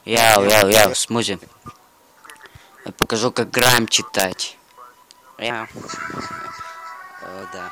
Яу, смузи. Я покажу, как грамм читать. О, да.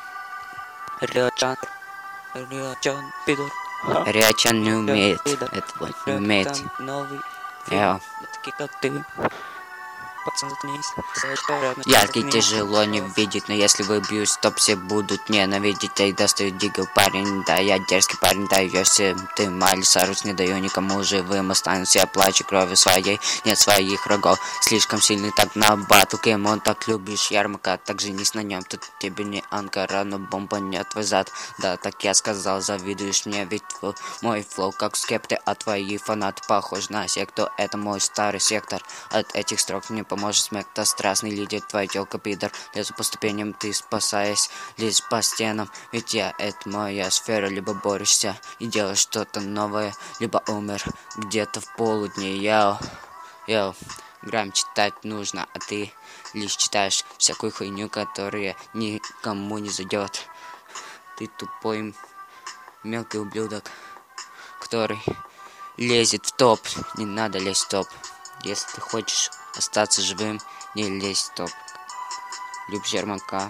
Рячан, пидор. Рячан не умеет. Пидор. Это вот не умеет. Там новый Яу. фильм. Для таких, как ты. Пацан, заткнись. Яркий тяжело не видеть, но если выбью, стоп, все будут ненавидеть. Эй, достаю дигл парень, да, я дерзкий парень, даешься ты, Малисарус, не даю никому живым, останусь, я плачу кровью своей, нет своих врагов, слишком сильный так на батл, кем он так любишь, ярмака, так женись на нем, тут тебе не Анкара, но бомба не твой зад, да, так я сказал, завидуешь мне, ведь мой флоу как скепты, а твои фанаты похожи на секту, это мой старый сектор, от этих строк мне поможет смек-то страстный лидер, твоя тёлка пидор. Лезу по ступеням, ты спасаясь, лезь по стенам. Ведь я, это моя сфера, либо борешься и делаешь что-то новое, либо умер где-то в полудне. Яу, грамм читать нужно, а ты лишь читаешь всякую хуйню, которая никому не зайдет. Ты тупой мелкий ублюдок, который лезет в топ. Не надо лезть в топ. Если ты хочешь остаться живым, не лезь в топ. Люб Жермака.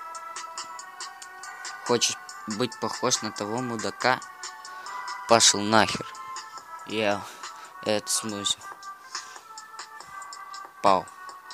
Хочешь быть похож на того мудака? Пошел нахер. Это смысл. Пау.